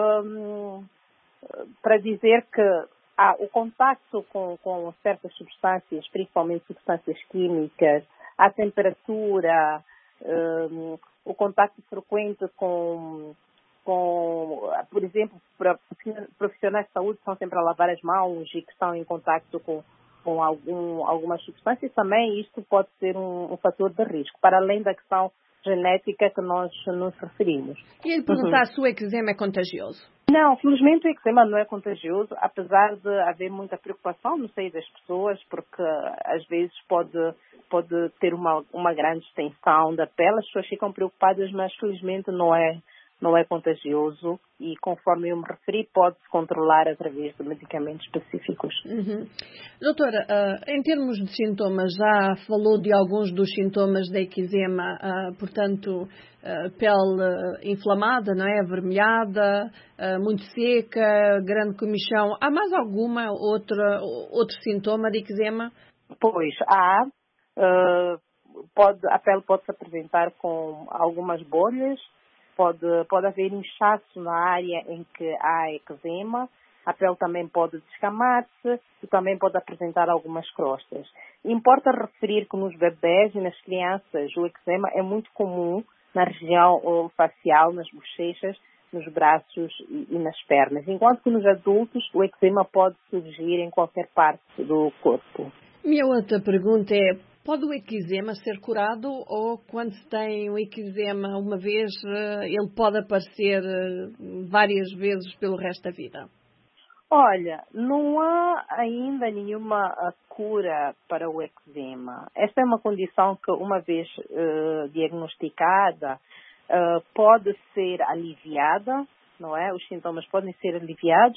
para dizer que o contacto com certas substâncias, principalmente substâncias químicas, a temperatura, o contacto frequente com, por exemplo, profissionais de saúde que estão sempre a lavar as mãos e que estão em contacto com algumas substâncias, também isto pode ser um fator de risco, para além da questão genética que nós nos referimos. Queria lhe perguntar se o eczema é contagioso. Não, felizmente o eczema não é contagioso, apesar de haver muita preocupação no seio das pessoas, porque às vezes pode ter uma grande extensão da pele, as pessoas ficam preocupadas, mas felizmente não é contagioso e, conforme eu me referi, pode-se controlar através de medicamentos específicos. Uhum. Doutora, em termos de sintomas, já falou de alguns dos sintomas da eczema, portanto, pele inflamada, não é? Avermelhada, muito seca, grande comichão. Há mais alguma outro sintoma de eczema? Pois, há. A pele pode se apresentar com algumas bolhas, pode haver inchaço na área em que há eczema, a pele também pode descamar-se e também pode apresentar algumas crostas. Importa referir que nos bebés e nas crianças o eczema é muito comum na região facial, nas bochechas, nos braços e nas pernas, enquanto que nos adultos o eczema pode surgir em qualquer parte do corpo. Minha outra pergunta é: pode o eczema ser curado ou quando se tem o eczema uma vez, ele pode aparecer várias vezes pelo resto da vida? Olha, não há ainda nenhuma cura para o eczema. Esta é uma condição que, uma vez diagnosticada, pode ser aliviada, não é? Os sintomas podem ser aliviados,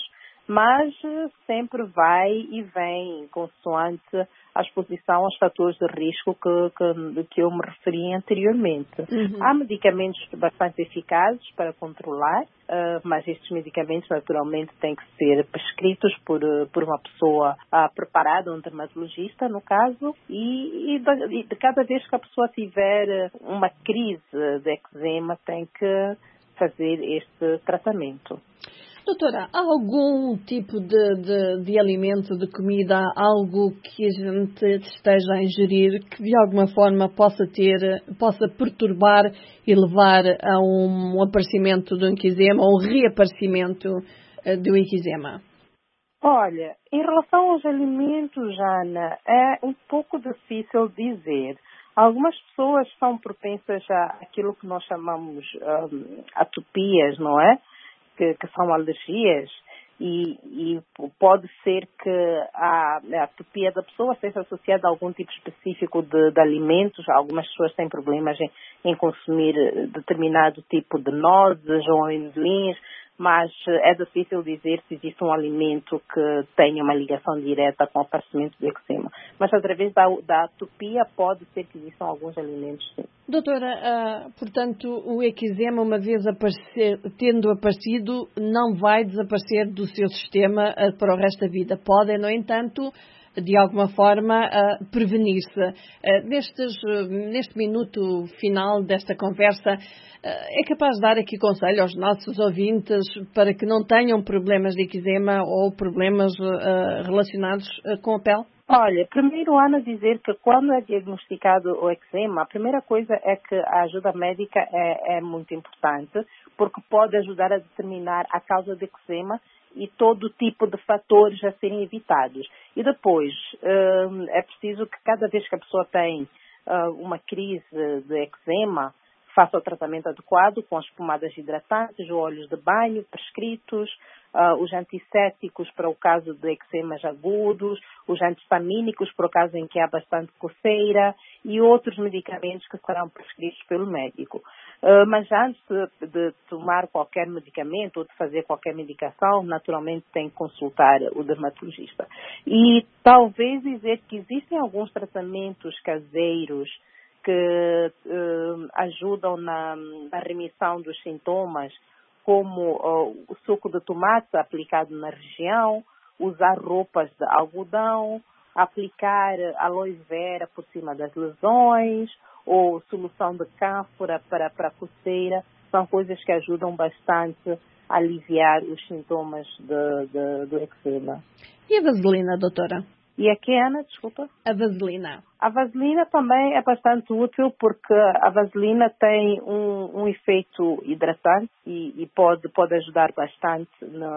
mas sempre vai e vem consoante a exposição aos fatores de risco que eu me referi anteriormente. Há medicamentos bastante eficazes para controlar, mas estes medicamentos naturalmente têm que ser prescritos por uma pessoa preparada, um dermatologista no caso, e de cada vez que a pessoa tiver uma crise de eczema tem que fazer este tratamento. Doutora, há algum tipo de alimento, de comida, algo que a gente esteja a ingerir que de alguma forma possa perturbar e levar a um aparecimento de um eczema ou um reaparecimento de um eczema? Olha, em relação aos alimentos, Ana, é um pouco difícil dizer. Algumas pessoas são propensas àquilo que nós chamamos atopias, não é? Que são alergias e pode ser que a atopia da pessoa seja associada a algum tipo específico de alimentos. Algumas pessoas têm problemas em consumir determinado tipo de nozes ou amendoins, mas é difícil dizer se existe um alimento que tenha uma ligação direta com o aparecimento do eczema. Mas através da atopia pode ser que existam alguns alimentos, sim. Doutora, portanto, o eczema, uma vez tendo aparecido, não vai desaparecer do seu sistema para o resto da vida. Pode, no entanto, de alguma forma, prevenir-se. Neste minuto final desta conversa, é capaz de dar aqui conselho aos nossos ouvintes para que não tenham problemas de eczema ou problemas relacionados com a pele? Olha, primeiro, Ana, dizer que quando é diagnosticado o eczema, a primeira coisa é que a ajuda médica é muito importante, porque pode ajudar a determinar a causa do eczema e todo tipo de fatores a serem evitados. E depois, é preciso que cada vez que a pessoa tem uma crise de eczema, faça o tratamento adequado com as pomadas hidratantes, óleos de banho prescritos, os antissépticos para o caso de eczemas agudos, os antistamínicos para o caso em que há bastante coceira e outros medicamentos que serão prescritos pelo médico. Mas antes de tomar qualquer medicamento ou de fazer qualquer medicação, naturalmente tem que consultar o dermatologista. E talvez dizer que existem alguns tratamentos caseiros que ajudam na remissão dos sintomas, como o suco de tomate aplicado na região, usar roupas de algodão, aplicar aloe vera por cima das lesões, ou solução de cânfora para a coceira, são coisas que ajudam bastante a aliviar os sintomas do eczema. E a vaselina, doutora? E a que, Ana? Desculpa? A vaselina. A vaselina também é bastante útil porque a vaselina tem um efeito hidratante e pode ajudar bastante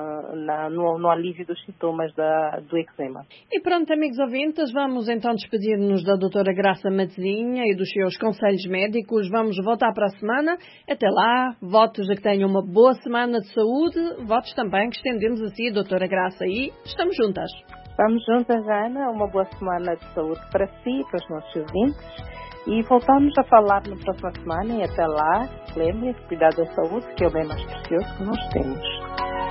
no alívio dos sintomas do eczema. E pronto, amigos ouvintes, vamos então despedir-nos da doutora Graça Matezinha e dos seus conselhos médicos. Vamos voltar para a semana. Até lá, votos a que tenham uma boa semana de saúde, votos também que estendemos assim, doutora Graça, e estamos juntas. Estamos juntas, Ana. Uma boa semana de saúde para si e para os nossos ouvintes. E voltamos a falar na próxima semana. E até lá, lembre-se de cuidar da saúde, que é o bem mais precioso que nós temos.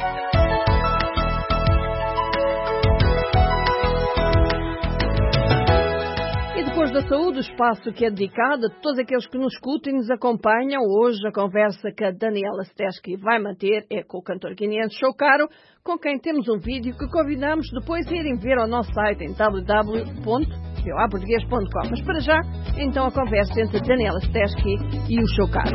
E depois da saúde, o espaço que é dedicado a todos aqueles que nos escutam e nos acompanham. Hoje a conversa que a Daniela Steski vai manter é com o cantor guineense Show Caro, com quem temos um vídeo que convidamos depois a irem ver ao nosso site em www.voaportugues.com. Mas para já, então a conversa entre a Daniela Steski e o Show Caro.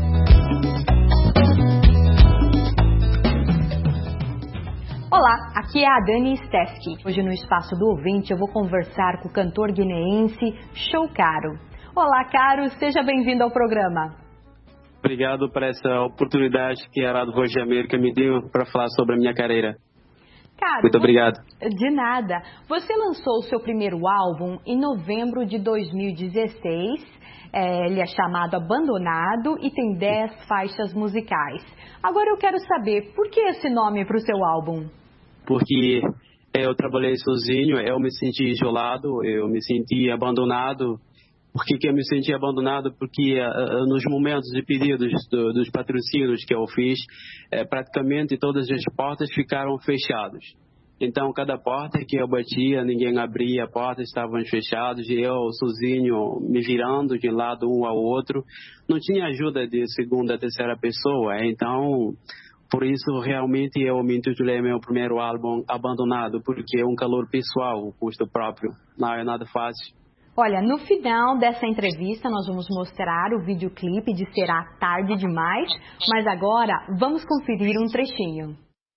Olá, aqui é a Dani Steski. Hoje no Espaço do Ouvinte eu vou conversar com o cantor guineense Show Caro. Olá, Caro, seja bem-vindo ao programa. Obrigado por essa oportunidade que a Rádio Voz de América me deu para falar sobre a minha carreira. Caro, muito obrigado. De nada. Você lançou o seu primeiro álbum em novembro de 2016. Ele é chamado Abandonado e tem 10 faixas musicais. Agora eu quero saber, por que esse nome para o seu álbum? Porque eu trabalhei sozinho, eu me senti isolado, eu me senti abandonado Por que eu me senti abandonado? Porque nos momentos de pedidos dos patrocínios que eu fiz, praticamente todas as portas ficaram fechadas. Então, cada porta que eu batia, ninguém abria, as portas estavam fechadas, e eu sozinho me virando de um lado um ao outro. Não tinha ajuda de segunda, terceira pessoa. Então, por isso, realmente, eu me intitulei meu primeiro álbum Abandonado, porque é um calor pessoal, um custo próprio. Não é nada fácil. Olha, no final dessa entrevista nós vamos mostrar o videoclipe de Será Tarde Demais, mas agora vamos conferir um trechinho.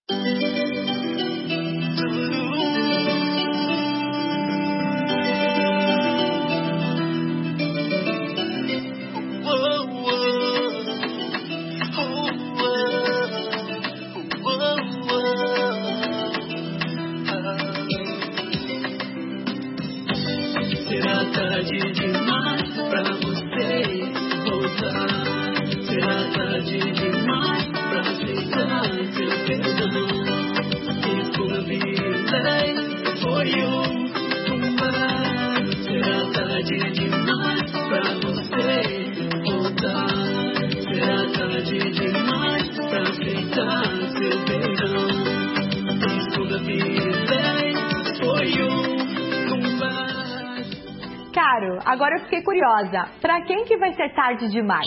Será tarde demais pra você voltar? Será tarde demais pra aceitar seu perdão? Descobrirei, foi mar. Será tarde demais pra você voltar? Será tarde demais pra aceitar seu perdão? Descobrirei, foi mar. Caro, agora eu fiquei curiosa. Pra quem que vai ser tarde demais?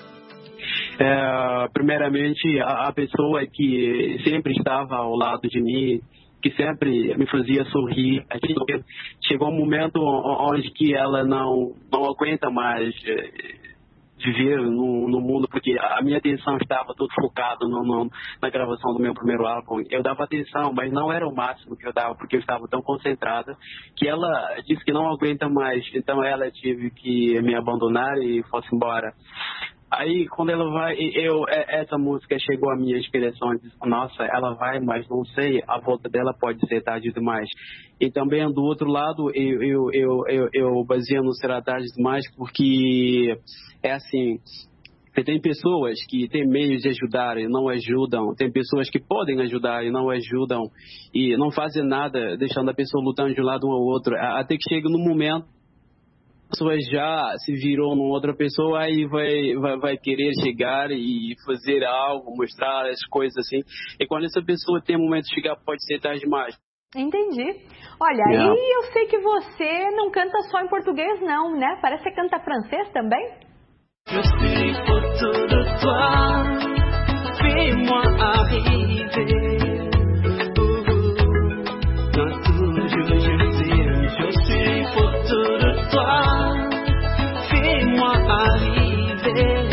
Primeiramente, a pessoa que sempre estava ao lado de mim, que sempre me fazia sorrir. Chegou um momento onde que ela não aguenta mais viver no mundo, porque a minha atenção estava toda focada na gravação do meu primeiro álbum. Eu dava atenção, mas não era o máximo que eu dava, porque eu estava tão concentrada que ela disse que não aguenta mais. Então ela teve que me abandonar e fosse embora. Aí, quando ela vai, essa música chegou à minha inspiração e disse, nossa, ela vai, mas não sei, a volta dela pode ser tarde demais. E também, do outro lado, eu baseio no Será Tarde Demais, porque é assim, tem pessoas que têm meios de ajudar e não ajudam, tem pessoas que podem ajudar e não ajudam, e não fazem nada, deixando a pessoa lutando de um lado um ao outro, até que chega no momento, a pessoa já se virou numa outra pessoa, aí vai querer chegar e fazer algo, mostrar as coisas assim. E quando essa pessoa tem um momento de chegar, pode ser tarde demais. Entendi. Olha, aí eu sei que você não canta só em português não, né? Parece que você canta francês também. Je suis photo de toi, fais-moi arriver. Je suis photo de toi, fais-moi arriver.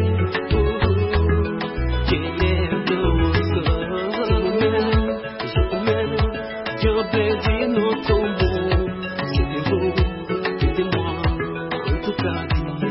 Je plaisir no tombeau, c'est beau, aidez-moi, en tout cas,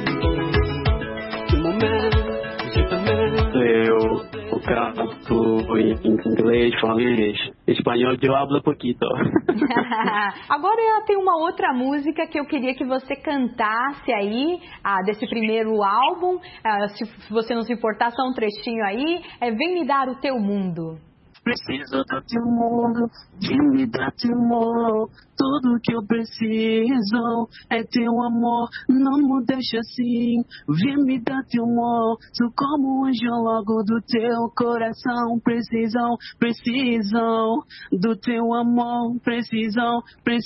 tu m'emmènes, je t'emmène. Eu canto em inglês, francês, espanhol, eu hablo pouquinho. Agora tem uma outra música que eu queria que você cantasse aí, desse primeiro álbum. Se você não se importar, só um trechinho aí. Vem me dar o teu mundo. Preciso do teu mundo, vem me dar teu amor. Tudo que eu preciso é teu amor. Não me deixa assim, vem me dar teu amor. Sou como um anjo logo do teu coração. Precisam do teu amor. Precisam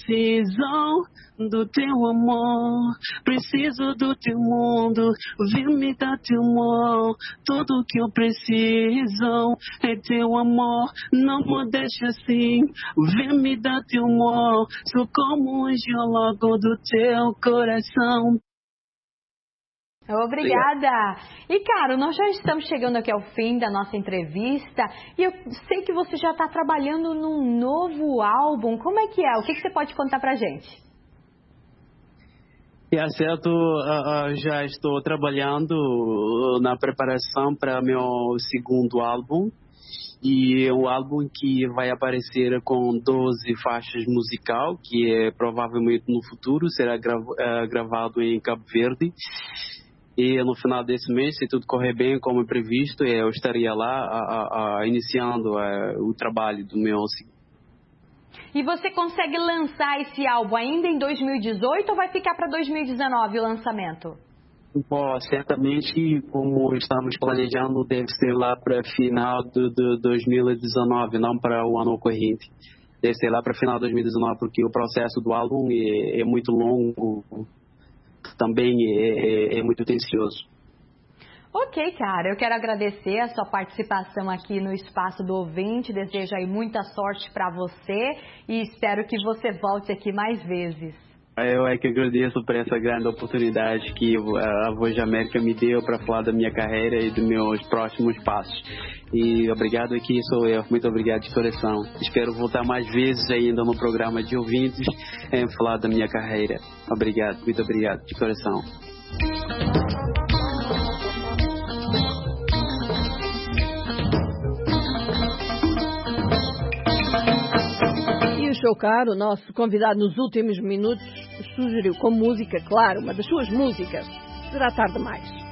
do teu amor. Preciso do teu mundo, vem me dar teu amor. Tudo que eu preciso é teu amor. Não me deixa assim, vem me dar teu amor. Sou como um anjo logo do teu coração. Obrigada. E, Caro, nós já estamos chegando aqui ao fim da nossa entrevista e eu sei que você já está trabalhando num novo álbum. Como é que é? O que você pode contar pra gente? É certo, já estou trabalhando na preparação para meu segundo álbum. E é um álbum que vai aparecer com 12 faixas musical, que provavelmente no futuro será gravado em Cabo Verde. E no final desse mês, se tudo correr bem como previsto, eu estaria lá iniciando o trabalho do meu segundo. E você consegue lançar esse álbum ainda em 2018 ou vai ficar para 2019 o lançamento? Bom, certamente, como estamos planejando, deve ser lá para final de 2019, não para o ano corrente. Deve ser lá para final de 2019, porque o processo do álbum é muito longo, também é muito tensioso. Ok, cara, eu quero agradecer a sua participação aqui no Espaço do Ouvinte, desejo aí muita sorte para você e espero que você volte aqui mais vezes. Eu é que agradeço por essa grande oportunidade que a Voz da América me deu para falar da minha carreira e dos meus próximos passos. E obrigado aqui, sou eu. Muito obrigado de coração. Espero voltar mais vezes ainda no programa de ouvintes em falar da minha carreira. Obrigado, muito obrigado de coração. Chocar, o nosso convidado nos últimos minutos, sugeriu como música, claro, uma das suas músicas, Será Tarde Demais.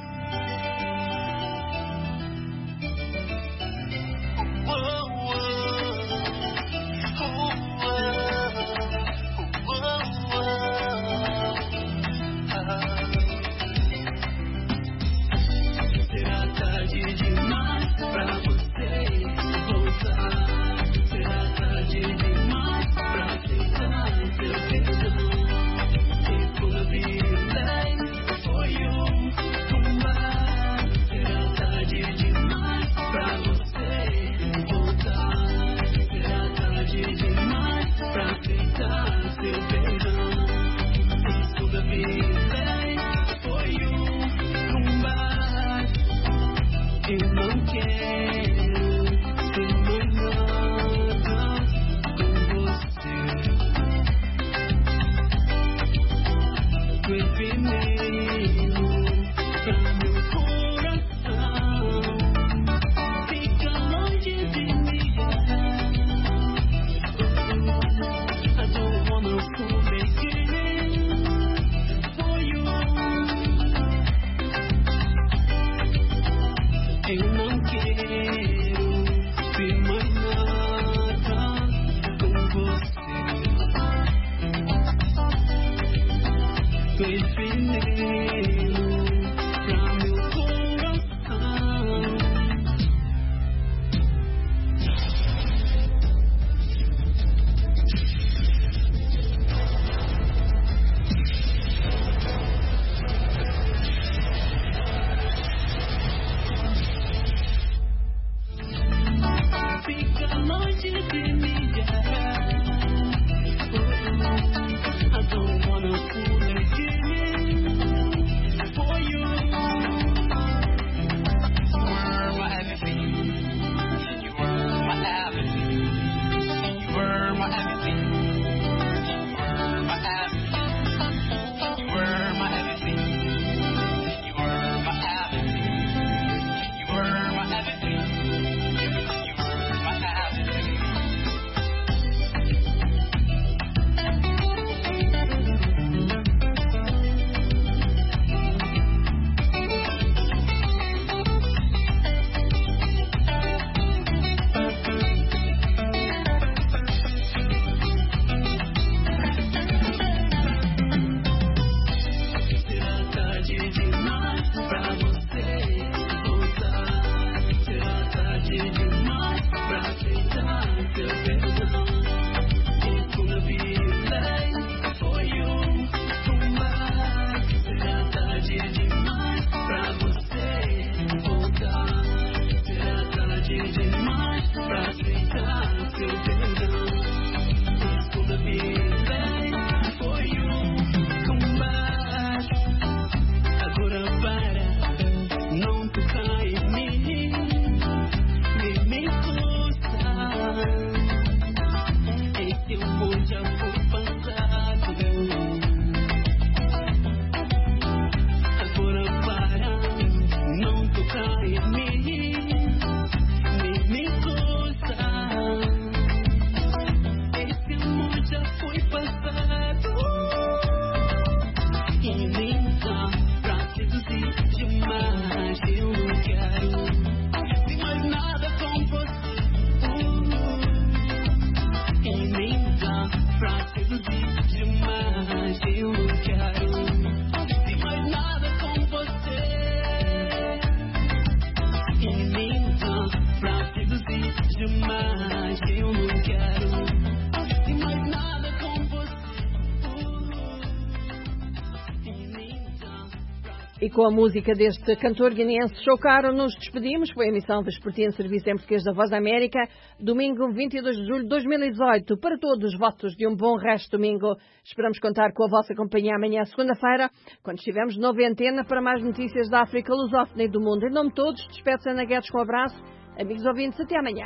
E com a música deste cantor guineense Chocaro, nos despedimos. Foi a emissão vespertina em serviço em português da Voz da América, domingo 22 de julho de 2018. Para todos os votos de um bom resto de domingo, esperamos contar com a vossa companhia amanhã, segunda-feira, quando estivermos de novo em antena para mais notícias da África lusófona e do mundo. Em nome de todos, despede-se Ana Guedes com um abraço. Amigos ouvintes, até amanhã.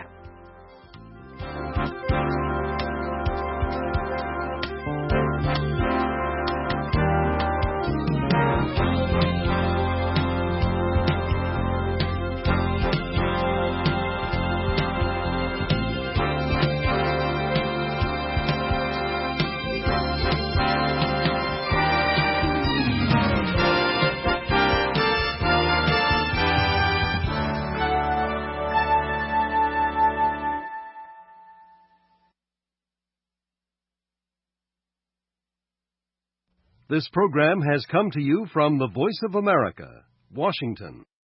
This program has come to you from the Voice of America, Washington.